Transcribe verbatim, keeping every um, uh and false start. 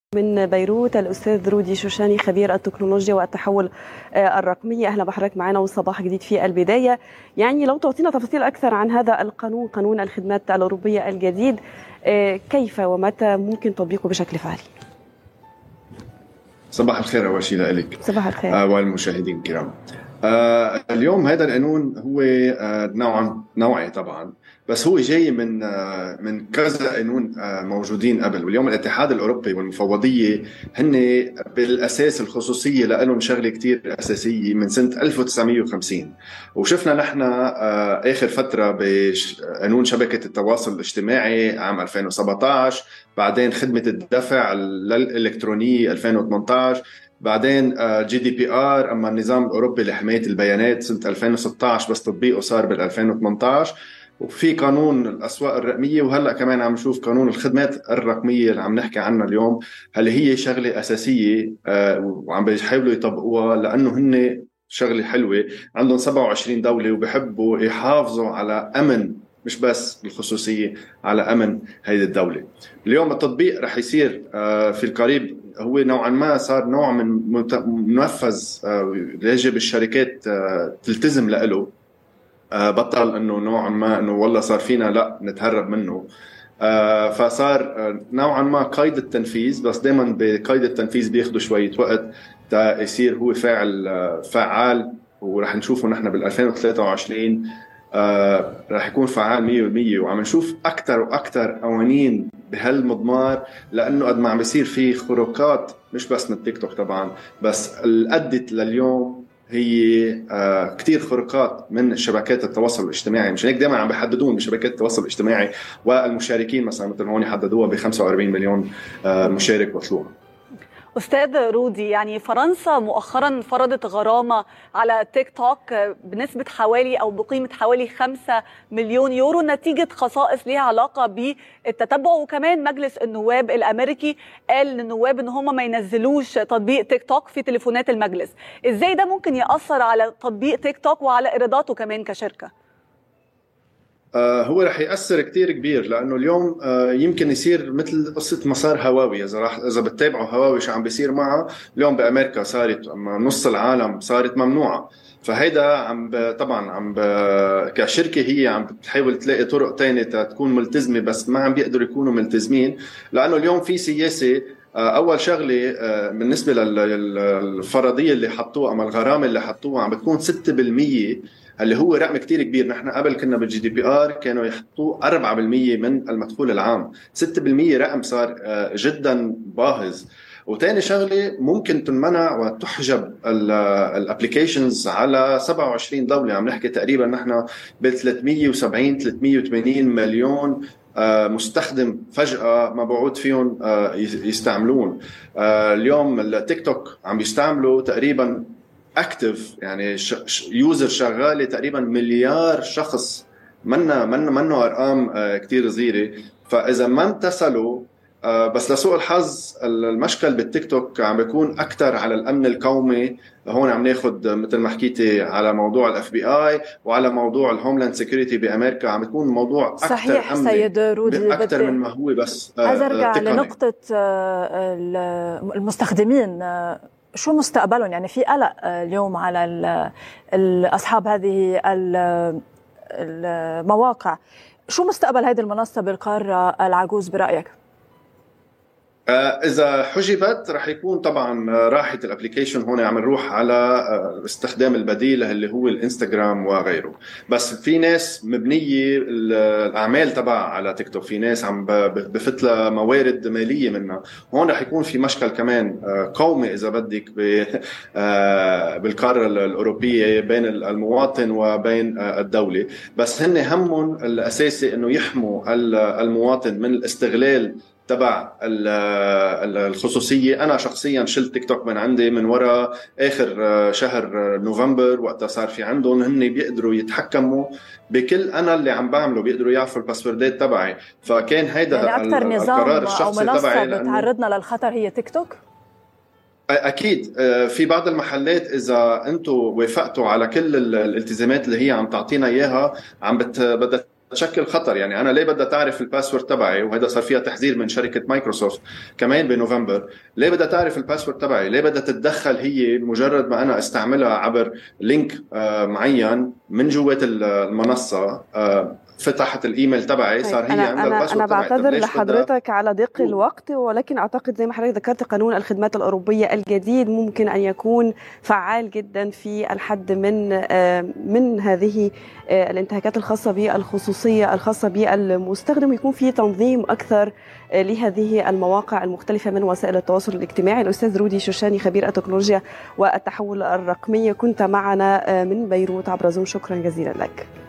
من بيروت الأستاذ رودي شوشاني خبير التكنولوجيا والتحول الرقمي. أهلا بحضرتك معنا وصباح جديد. في البداية يعني لو تعطينا تفاصيل أكثر عن هذا القانون، قانون الخدمات الأوروبية الجديد، كيف ومتى ممكن تطبيقه بشكل فعلي؟ صباح الخير أول شيء لك. صباح الخير. آه والمشاهدين الكرام. آه اليوم هذا القانون هو آه نوعا نوعي طبعا، بس هو جاي من آه من كذا قانون آه موجودين قبل. واليوم الاتحاد الأوروبي والمفوضية هن بالأساس الخصوصية لهم شغلة كتير أساسية من سنة ألف وتسعمية وخمسين، وشفنا نحن آه آخر فترة بقانون شبكة التواصل الاجتماعي عام ألفين وسبعة عشر، بعدين خدمة الدفع الإلكترونية ألفين وثمانية عشر، بعدين جي دي بي آر أما النظام الأوروبي لحماية البيانات سنة ألفين وستة عشر، بس تطبيقه صار بال ألفين وثمانية عشر. وفي قانون الأسواق الرقمية، وهلأ كمان عم نشوف قانون الخدمات الرقمية اللي عم نحكي عنها اليوم. هل هي شغلة أساسية وعم بيحاولوا يطبقوها لأنه هن شغلة حلوة. عندهم سبعة وعشرين دولة وبيحبوا يحافظوا على أمن، مش بس الخصوصية، على أمن هذه الدولة. اليوم التطبيق رح يصير في القريب، هو نوعا ما صار نوع من منفذ يجب الشركات تلتزم له. بطل انه نوعا ما انه والله صار فينا لا نتهرب منه، فصار نوعا ما قيد التنفيذ، بس دائما بقيد التنفيذ بياخدوا شوية وقت تا يصير هو فاعل فعال. ورح نشوفه نحن بال ألفين وثلاثة وعشرين آه رح يكون فعال مية بالمية. وعم نشوف أكتر وأكتر قوانين بهالمضمار، لأنه قد ما عم بيصير في خروقات مش بس من تيك توك طبعا، بس الأدت لليوم هي آه كتير خروقات من شبكات التواصل الاجتماعي. مش هيك دائما عم بيحددون بشبكات التواصل الاجتماعي والمشاركين، مثلا مثل هون حددوها ب خمسة وأربعين مليون آه مشارك وصلوها. أستاذ رودي، يعني فرنسا مؤخرا فرضت غرامة على تيك توك بنسبة حوالي أو بقيمة حوالي خمسة مليون يورو نتيجة خصائص لها علاقة بالتتبع. وكمان مجلس النواب الأمريكي قال للنواب إن هم ما ينزلوش تطبيق تيك توك في تليفونات المجلس. إزاي ده ممكن يأثر على تطبيق تيك توك وعلى إيراداته كمان كشركة؟ آه هو رح يأثر كتير كبير، لأنه اليوم آه يمكن يصير مثل قصة مسار هواوي. إذا راح إذا بتتابعوا هواوي شو عم بيصير معها اليوم بأمريكا، صارت نص العالم صارت ممنوعة. فهيدا عم طبعا عم كشركة هي عم بتحاول تلاقي طرق تانية تكون ملتزمة، بس ما عم بيقدروا يكونوا ملتزمين، لأنه اليوم في سياسة. أول شغلة بالنسبة للفرضية اللي حطوها أما الغرامة اللي حطوها عم بتكون ستة بالمية، اللي هو رقم كتير كبير. نحن قبل كنا بالجي دي بي آر كانوا يحطوا أربعة بالمية من المدخول العام، ستة بالمية رقم صار جدا باهظ. وتاني شغلة ممكن تنمنع وتحجب الابليكيشنز على سبعة وعشرين دولة. عم نحكي تقريبا نحن ب ثلاثمية وسبعين ثلاثمية وثمانين مليون مستخدم فجأة مبعوث فيهم يستعملون. اليوم التيك توك عم يستعملوا تقريبا اكتف، يعني يوزر شغالة تقريبا مليار شخص. منا منا منه ارقام كتير صغيرة. فاذا ما امتثلوا، بس لسوء الحظ المشكل بالتيك توك عم بيكون اكثر على الامن القومي. هون عم ناخد مثل ما حكيتي على موضوع الاف بي اي وعلى موضوع الهوملاند سيكيورتي بامريكا، عم بيكون موضوع اكثر صحيح سيد رودي، اكثر من ما هو بس عايز ارجع لنقطة المستخدمين. شو مستقبلهم؟ يعني في قلق اليوم على أصحاب هذه المواقع. شو مستقبل هذه المنصة بالقارة العجوز برأيك؟ إذا حجبت رح يكون طبعا راحة الابليكيشن. هون عم نروح على استخدام البديل اللي هو الانستغرام وغيره. بس في ناس مبنية الأعمال تبع على تيك توك، في ناس عم بفت لها موارد مالية منها. هون رح يكون في مشكل كمان قومي إذا بدك بالقارة الأوروبية بين المواطن وبين الدولة. بس هن همهم الأساسي إنه يحموا المواطن من الاستغلال تبع الخصوصية. أنا شخصيا شلت تيك توك من عندي من وراء آخر شهر نوفمبر، وقتها صار في عندهم هن بيقدروا يتحكموا بكل أنا اللي عم بعمله، بيقدروا يعرفوا الباسوردات تبعي. فكان هيدا يعني أكثر القرار الشخصي تبعي. منصة بتعرضنا للخطر هي تيك توك؟ أكيد في بعض المحلات إذا أنتوا وافقتوا على كل الالتزامات اللي هي عم تعطينا إياها، عم بدها تشكل خطر. يعني انا ليه بدها تعرف الباسورد تبعي؟ وهذا صار فيها تحذير من شركه مايكروسوفت كمان بنوفمبر. ليه بدها تعرف الباسورد تبعي؟ ليه بدها تتدخل هي مجرد ما انا استعملها عبر لينك معين من جوات المنصه؟ فتحت الايميل تبعي صار هي أنا عندها أنا الباسورد أنا تبعي. بعتذر لحضرتك على ضيق الوقت، ولكن أعتقد زي ما حضرتك ذكرت قانون الخدمات الأوروبية الجديد ممكن أن يكون فعال جدا في الحد من من هذه الانتهاكات الخاصة بالخصوصية الخاصة بالمستخدم، ويكون في تنظيم أكثر لهذه المواقع المختلفة من وسائل التواصل الاجتماعي. الأستاذ رودي شوشاني خبير التكنولوجيا والتحول الرقمي كنت معنا من بيروت عبر زوم، شكرا جزيلا لك.